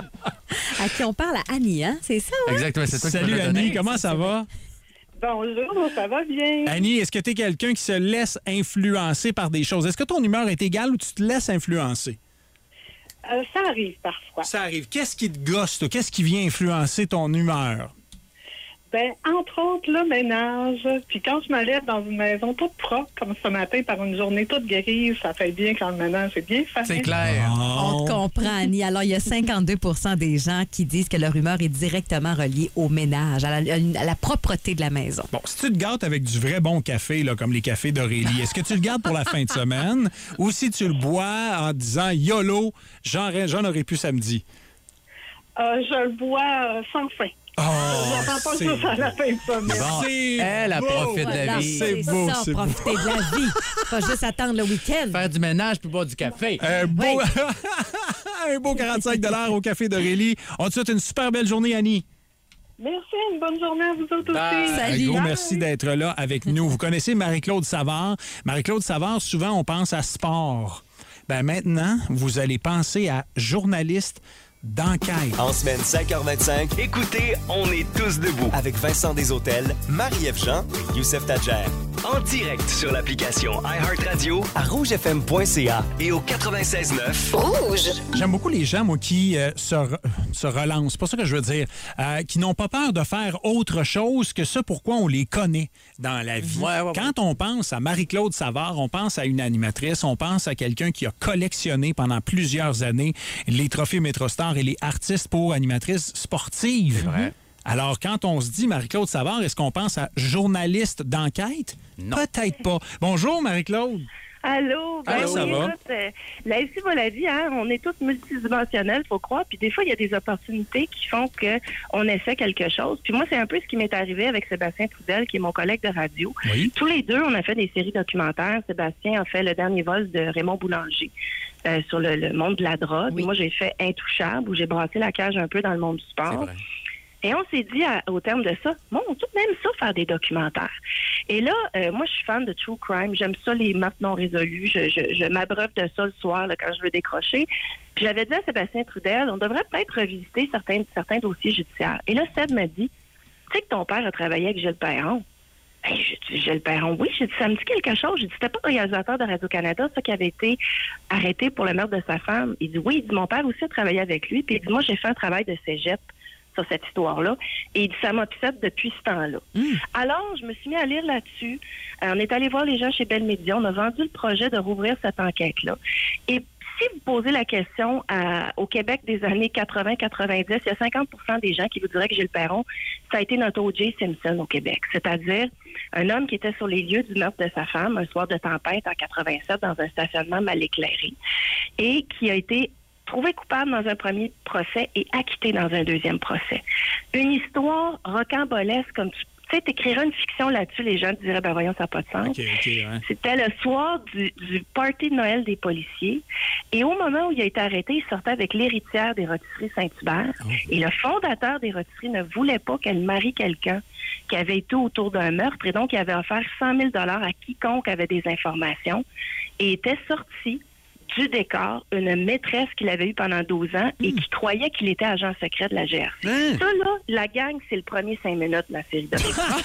À qui on parle? À Annie, hein? C'est ça, hein? Exactement, c'est toi qui Salut, me l'as Annie, donné. comment ça va? Bonjour, ça va bien? Annie, est-ce que tu es quelqu'un qui se laisse influencer par des choses? Est-ce que ton humeur est égale ou tu te laisses influencer? Euh, ça arrive parfois. Ça arrive. Qu'est-ce qui te gosse, toi? Qu'est-ce qui vient influencer ton humeur? Ben, entre autres, le ménage. Puis quand je me lève dans une maison toute propre, comme ce matin, par une journée toute grise, ça fait bien quand le ménage est bien fait. C'est clair. On te comprend, Annie. Alors, il y a cinquante-deux pour cent des gens qui disent que leur humeur est directement reliée au ménage, à la, à la propreté de la maison. Bon, si tu te gâtes avec du vrai bon café, là, comme les cafés d'Aurélie, est-ce que tu le gardes pour la fin de semaine ou si tu le bois en disant YOLO, j'en, j'en aurais pu samedi? Euh, je le bois euh, sans fin. Oh, J'attends pas c'est que ça à la fin de semaine. Bon, C'est elle a beau. profité de la Voilà, vie. C'est beau, ça, c'est beau. profiter de la vie. Pas juste attendre le week-end. Faire du ménage puis boire du café. Un beau, un beau quarante-cinq dollars au café d'Aurélie. On te souhaite une super belle journée, Annie. Merci, une bonne journée à vous autres Bye. aussi. Salut. Un gros Bye. merci d'être là avec nous. Vous connaissez Marie-Claude Savard. Marie-Claude Savard, souvent, on pense à sport. Ben maintenant, vous allez penser à journaliste d'enquête. En semaine cinq heures vingt-cinq, écoutez On est tous debout avec Vincent Desautels, Marie-Ève Jean et Youssef Tadjer. En direct sur l'application iHeartRadio, à rouge f m point c a et au quatre-vingt-seize neuf. J'aime beaucoup les gens, moi, qui euh, se, re- se relancent. C'est pas ça que je veux dire. Euh, qui n'ont pas peur de faire autre chose que ce pourquoi on les connaît dans la vie. Ouais, ouais, ouais. Quand on pense à Marie-Claude Savard, on pense à une animatrice, on pense à quelqu'un qui a collectionné pendant plusieurs années les trophées MétroStar et les artistes pour animatrices sportives. vrai. Alors, quand on se dit Marie-Claude Savard, est-ce qu'on pense à journaliste d'enquête? Non. Peut-être pas. Bonjour, Marie-Claude. Allô? Ben Allô, ça oui, va? écoute, euh, la vie va la vie, hein? On est tous multidimensionnels, faut croire. Puis des fois, il y a des opportunités qui font qu'on essaie quelque chose. Puis moi, c'est un peu ce qui m'est arrivé avec Sébastien Trudel, qui est mon collègue de radio. Oui. Tous les deux, on a fait des séries documentaires. Sébastien a fait Le Dernier vol de Raymond Boulanger euh, sur le, le monde de la drogue. Oui. Moi, j'ai fait Intouchable, où j'ai brassé la cage un peu dans le monde du C'est sport. vrai. Et on s'est dit à- au terme de ça, bon, on tout même ça faire des documentaires. Et là, euh, moi, je suis fan de true crime. J'aime ça, les meurtres non résolus. Je, je, je m'abreuve de ça le soir là, quand je veux décrocher. Puis j'avais dit à Sébastien Trudel, on devrait peut-être revisiter certains, certains dossiers judiciaires. Et là, Seb m'a dit, tu sais que ton père a travaillé avec Gilles Perron. Ben, j'ai dit, Gilles Perron, oui. J'ai dit, ça me dit quelque chose. J'ai dit, c'était pas le réalisateur de Radio-Canada, ça qui avait été arrêté pour le meurtre de sa femme. Il dit, oui. Il dit, mon père aussi a travaillé avec lui. Puis il dit, moi, j'ai fait un travail de cégep sur cette histoire-là. Et il dit, ça m'obsède depuis ce temps-là. Alors, je me suis mis à lire là-dessus. Euh, on est allé voir les gens chez Bell Media. On a vendu le projet de rouvrir cette enquête-là. Et si vous posez la question à- au Québec des années quatre-vingts quatre-vingt-dix, il y a cinquante pour cent des gens qui vous diraient que Gilles Perron, ça a été notre O J Simpson au Québec. C'est-à-dire un homme qui était sur les lieux du meurtre de sa femme un soir de tempête en quatre-vingt-sept dans un stationnement mal éclairé et qui a été trouvé coupable dans un premier procès et acquitté dans un deuxième procès. Une histoire rocambolesque comme tu tu sais, t'écrirais une fiction là-dessus, les gens te diraient, ben voyons, ça n'a pas de sens. OK, OK, ouais. C'était le soir du, du party de Noël des policiers. Et au moment où il a été arrêté, il sortait avec l'héritière des rôtisseries Saint-Hubert. Oh. Et le fondateur des rôtisseries ne voulait pas qu'elle marie quelqu'un qui avait été autour d'un meurtre. Et donc, il avait offert cent mille dollars à quiconque avait des informations. Et était sorti du décor une maîtresse qu'il avait eue pendant douze ans et qui croyait qu'il était agent secret de la G R C. Mmh. Ça, là, la gang, c'est le premier cinq minutes de la série de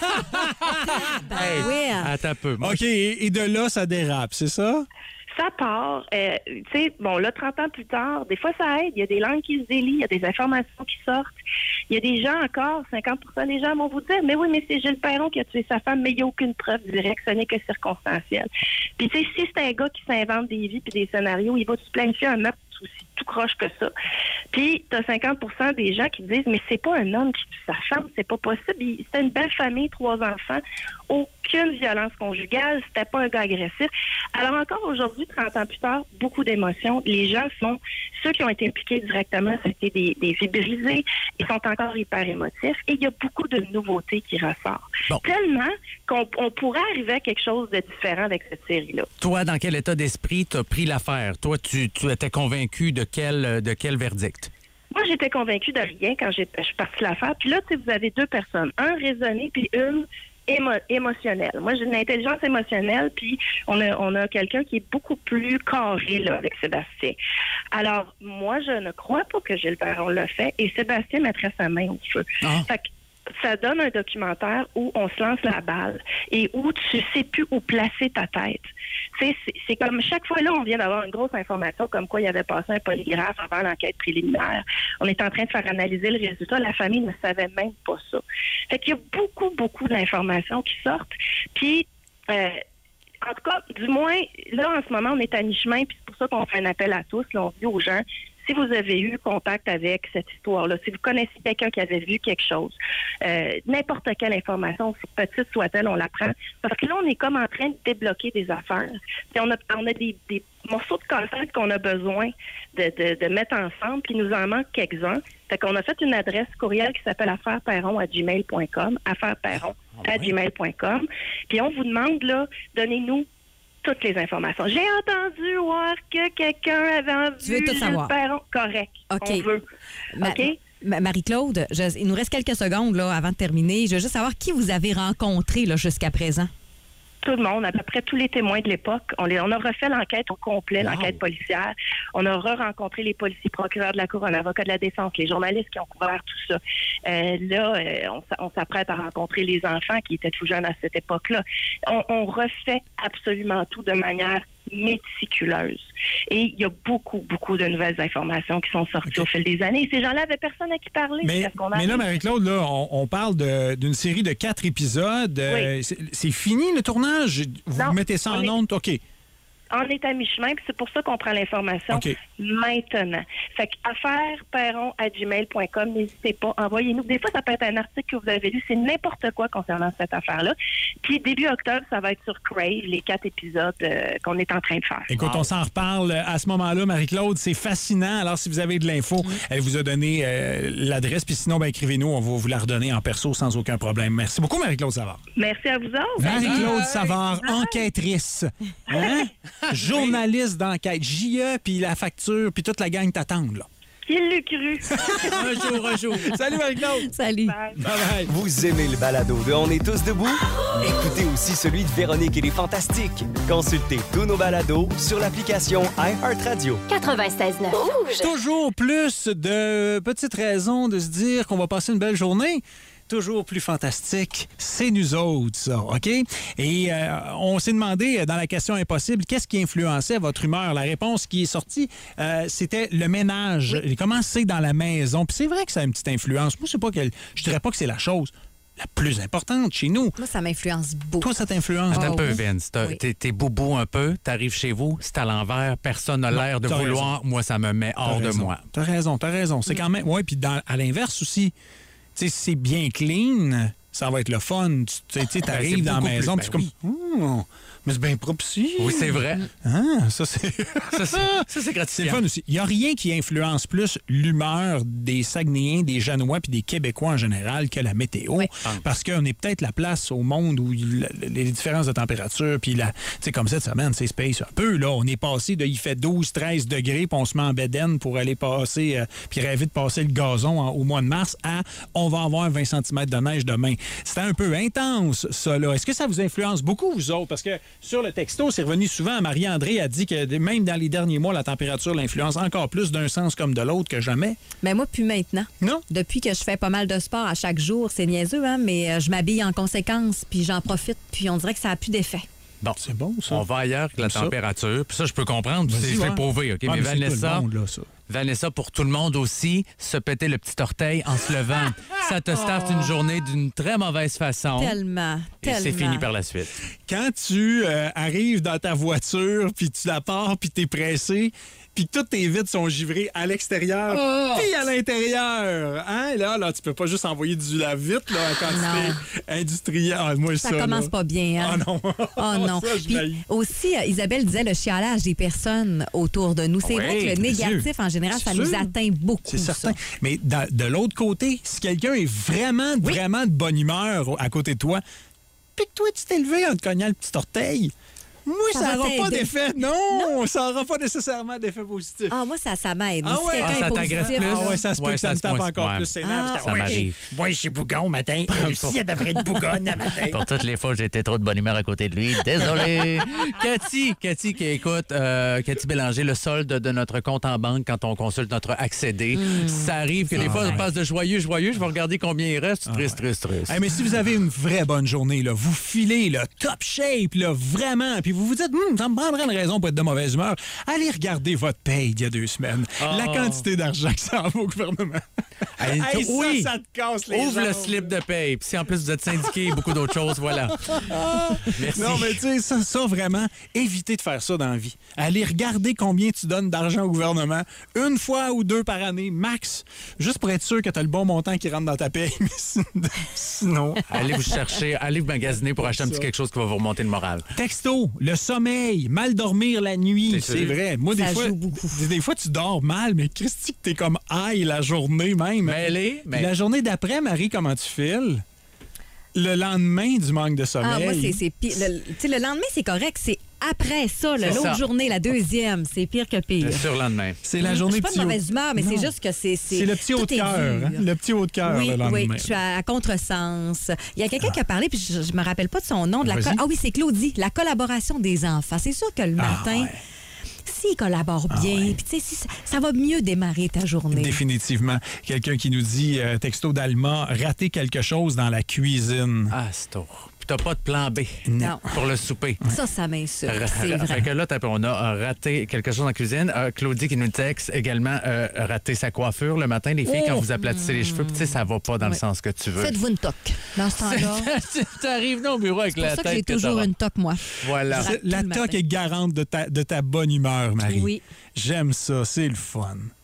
hey, oui. Attends un peu. OK, et de là, ça dérape, c'est ça? Ça part, euh, tu sais, bon, là, trente ans plus tard, des fois, ça aide. Il y a des langues qui se délient, il y a des informations qui sortent. Il y a des gens encore, cinquante pour cent des gens vont vous dire, mais oui, mais c'est Gilles Perron qui a tué sa femme, mais il n'y a aucune preuve directe, ce n'est que circonstanciel. Puis, tu sais, si c'est un gars qui s'invente des vies puis des scénarios, il va se planifier un meurtre aussi tout croche que ça. Puis, tu as cinquante pour cent des gens qui disent, mais c'est pas un homme qui tue sa femme, c'est pas possible. C'était une belle famille, trois enfants, aucune violence conjugale, c'était pas un gars agressif. Alors encore aujourd'hui, trente ans plus tard, beaucoup d'émotions. Les gens sont, ceux qui ont été impliqués directement, c'était des, des vies brisées, ils sont encore hyper émotifs et il y a beaucoup de nouveautés qui ressortent. Bon. Tellement qu'on on pourrait arriver à quelque chose de différent avec cette série-là. Toi, dans quel état d'esprit tu as pris l'affaire? Toi, tu, tu étais convaincu de quel, de quel verdict? Moi, j'étais convaincue de rien quand j'ai, je suis partie de l'affaire. Puis là, tu sais, vous avez deux personnes, un raisonné puis une émo- émotionnelle. Moi, j'ai une intelligence émotionnelle, puis on a, on a quelqu'un qui est beaucoup plus carré là, avec Sébastien. Alors, moi, je ne crois pas que Gilles Perron l'a fait, et Sébastien mettrait sa main au feu. Ah. Fait que ça donne un documentaire où on se lance la balle et où tu sais plus où placer ta tête. C'est, c'est, c'est comme chaque fois là, on vient d'avoir une grosse information comme quoi il avait passé un polygraphe avant l'enquête préliminaire. On est en train de faire analyser le résultat. La famille ne savait même pas ça. Fait qu'il y a beaucoup, beaucoup d'informations qui sortent. Puis, euh, en tout cas, du moins, là, en ce moment, on est à mi-chemin, puis c'est pour ça qu'on fait un appel à tous. Là, on dit aux gens, si vous avez eu contact avec cette histoire-là, si vous connaissez quelqu'un qui avait vu quelque chose, euh, n'importe quelle information, aussi petite soit-elle, on la prend. Parce que là, on est comme en train de débloquer des affaires. Puis on a, on a des, des morceaux de contact qu'on a besoin de, de, de mettre ensemble, puis il nous en manque quelques-uns. Fait qu'on a fait une adresse courriel qui s'appelle affaires perron arobase gmail point com, affaires perron arobase gmail point com. Puis on vous demande, là, donnez-nous toutes les informations. J'ai entendu voir que quelqu'un avait vu tu veux tout savoir. Perron. Correct. OK. On veut. Ma- OK? Ma- Marie-Claude, je- il nous reste quelques secondes là, avant de terminer. Je veux juste savoir qui vous avez rencontré là, jusqu'à présent. Tout le monde, à peu près tous les témoins de l'époque. On, les, on a refait l'enquête au complet, wow. l'enquête policière. On a re-rencontré les policiers, procureurs de la Couronne, avocats de la défense, les journalistes qui ont couvert tout ça. Euh, là, euh, on, on s'apprête à rencontrer les enfants qui étaient tout jeunes à cette époque-là. On, on refait absolument tout de manière méticuleuse. Et il y a beaucoup, beaucoup de nouvelles informations qui sont sorties okay. au fil des années. Et ces gens-là n'avaient personne à qui parler. Mais, qu'on a mais là, Marie-Claude, là, on, on parle de, d'une série de quatre épisodes. Oui. Euh, c'est, c'est fini le tournage? Vous non, mettez ça en est... ondes? OK. On est à mi-chemin, puis c'est pour ça qu'on prend l'information okay. maintenant. Fait que affaires perron arobase gmail point com, n'hésitez pas, envoyez-nous. Des fois, ça peut être un article que vous avez lu, c'est n'importe quoi concernant cette affaire-là. Puis début octobre, ça va être sur Crave, les quatre épisodes euh, qu'on est en train de faire. Écoute, wow. on s'en reparle à ce moment-là, Marie-Claude. C'est fascinant. Alors, si vous avez de l'info, mmh. elle vous a donné euh, l'adresse, puis sinon, ben, écrivez-nous, on va vous la redonner en perso sans aucun problème. Merci beaucoup, Marie-Claude Savard. Merci à vous autres. Marie-Claude Savard, enquêtrice. Hein? Journaliste d'enquête, J E, puis la facture, puis toute la gang t'attendent, là. Qui l'a cru? un jour, un jour. Salut, Marie-Claude. Salut. Bye. Bye bye. Vous aimez le balado de On est tous debout? Écoutez aussi celui de Véronique et les Fantastiques. Consultez tous nos balados sur l'application iHeartRadio. quatre-vingt-seize neuf Rouge. Toujours plus de petites raisons de se dire qu'on va passer une belle journée. Toujours plus fantastique, c'est nous autres, ça, OK? Et euh, on s'est demandé, dans la question impossible, qu'est-ce qui influençait votre humeur? La réponse qui est sortie, euh, c'était le ménage. Oui. Comment c'est dans la maison? Puis c'est vrai que ça a une petite influence. Moi, c'est pas que, je dirais pas que c'est la chose la plus importante chez nous. Moi, ça m'influence beaucoup. Toi, ça t'influence? Attends oh, un peu, oui. Vince. Oui. T'es, t'es boubou un peu, t'arrives chez vous, c'est à l'envers, personne n'a l'air de vouloir. Raison. Moi, ça me met hors t'as de raison. moi. T'as raison, t'as raison. C'est quand même... Oui, puis à l'inverse aussi... Tu sais, si c'est bien clean, ça va être le fun. Tu sais, t'arrives dans la maison, puis ben c'est comme... Oui. Oh, Mais c'est bien propre aussi. Oui, c'est vrai. Ah, ça, c'est... Ça, c'est, ça, c'est C'est gratifiant. le fun aussi. Il n'y a rien qui influence plus l'humeur des Saguenayens, des Janois puis des Québécois en général que la météo. Oui. Parce qu'on est peut-être la place au monde où il- les différences de température, puis la, tu sais, comme cette semaine, c'est space un peu, là. On est passé de, il fait douze, treize degrés, puis on se met en bédaine pour aller passer, euh, puis rêver de passer le gazon en- au mois de mars à on va avoir vingt centimètres de neige demain. C'était un peu intense, ça, là. Est-ce que ça vous influence beaucoup, vous autres? Parce que sur le texto, c'est revenu souvent. Marie-André a dit que même dans les derniers mois, la température l'influence encore plus d'un sens comme de l'autre que jamais. Mais moi, plus maintenant. Non? Depuis que je fais pas mal de sport à chaque jour, c'est niaiseux, hein, mais euh, je m'habille en conséquence, puis j'en profite, puis on dirait que ça n'a plus d'effet. Bon, C'est bon, ça. on va ailleurs que la Comme ça. température. Puis ça, je peux comprendre. Vas-y, C'est ouais. fait prouver, OK? Ah, mais mais c'est tout le Vanessa, monde, là, ça. Vanessa, pour tout le monde aussi, se péter le petit orteil en se levant. Ça te starte une journée d'une très mauvaise façon. Tellement, Et tellement. c'est fini par la suite. Quand tu euh, arrives dans ta voiture, puis tu la pars, puis t'es pressé, puis que toutes tes vitres sont givrées à l'extérieur, puis à l'intérieur. Hein? Là, là, tu peux pas juste envoyer du lave-vite là, en quantité industrielle. Ah, moi, ça, Ça commence là. pas bien, hein? Ah non. Oh non. Ça, je Puis l'haïs. aussi, euh, Isabelle disait le chialage des personnes autour de nous. C'est Oui, vrai que le bien négatif, sûr. en général, ça C'est nous sûr. atteint beaucoup. C'est certain. ça. Mais dans- de l'autre côté, si quelqu'un est vraiment, vraiment de bonne humeur à côté de toi, puis que toi, tu t'es levé en te cognant le petit orteil, moi, Ça ça va n'aura pas t'aider. d'effet. Non, ça n'aura pas nécessairement d'effet positif. Ah, moi, ça, ça m'aide. Ah Si ouais? quelqu'un Ah, ça est t'agresse positif, plus? là. Ah ouais, ça se peut Ouais, que ça ça me se tape passe- encore ouais. plus ses nerfs. Ah. parce que, Ça ouais, m'arrive. Moi, je suis bougon matin. Lucie, elle devrait être bougonne à matin. Pour toutes les fois où j'étais trop de bonne humeur à côté de lui, désolé. Cathy, Cathy qui écoute, euh, Cathy Bélanger, le solde de notre compte en banque quand on consulte notre accédé. Ça arrive que des fois, on passe de joyeux, joyeux. Je vais regarder combien il reste. Triste, triste, triste. Hey, mais si vous avez une vraie bonne journée, là, vous filez là, top shape, là, vraiment, puis vous vous dites, Hum, ça me prendrait une raison pour être de mauvaise humeur, allez regarder votre paye d'il y a deux semaines. La quantité d'argent que ça envoie au gouvernement. Hey, Hey, oui. ça, ça te casse les Ouvre le jambes. slip de paye. Puis si en plus vous êtes syndiqué et beaucoup d'autres choses, voilà. Merci. Non, mais tu sais, ça, ça, vraiment, évitez de faire ça dans la vie. Allez regarder combien tu donnes d'argent au gouvernement, une fois ou deux par année, max, juste pour être sûr que tu as le bon montant qui rentre dans ta paye. Mais sinon... Allez vous chercher, allez vous magasiner pour acheter un petit quelque chose qui va vous remonter le moral. Texto, le sommeil, mal dormir la nuit, C'est c'est sûr. vrai. Moi, des Ça fois, joue beaucoup. des, des fois, tu dors mal, mais Christy, que t'es comme aïe la journée même. Mêlé, mais- La journée d'après, Marie, comment tu files? Le lendemain du manque de sommeil. Ah, moi, c'est c'est pire. Le, tu sais, le lendemain, c'est correct. C'est après ça, là, C'est l'autre ça. journée, la deuxième, c'est pire que pire. Le surlendemain. C'est la Je journée suis pas de petit haut- mauvaise humeur, mais Non. c'est juste que c'est... C'est le petit haut de tout est cœur. dur. hein? Le petit haut de cœur Oui, le lendemain. oui, je suis à, à contresens. Il y a quelqu'un qui a parlé, puis je, je me rappelle pas de son nom. De la Vas-y. col- ah oui, c'est Claudie, la collaboration des enfants. C'est sûr que le Ah, matin, ouais. s'ils collaborent bien, puis tu sais, si ça, ça va mieux démarrer ta journée. Définitivement. Quelqu'un qui nous dit, euh, texto d'Alma, rater quelque chose dans la cuisine. Ah, c'est tout. Puis t'as pas de plan B Non. pour le souper. Ça, ça m'insulte, c'est Fait vrai. que là, t'as- on a euh, raté quelque chose en cuisine. Euh, Claudie qui nous texte également euh, rater sa coiffure le matin. Les filles, Oh! quand vous aplatissez les cheveux, puis tu sais, ça va pas dans le Ouais. sens que tu veux. Faites-vous une toque. Dans ce temps-là, T'arrives là au bureau avec c'est pour la ça que tête j'ai toujours t'auras. une toque, moi. Voilà. Je rate La tout le toque matin. est garante de ta, de ta bonne humeur, Marie. Oui. J'aime ça, c'est le fun.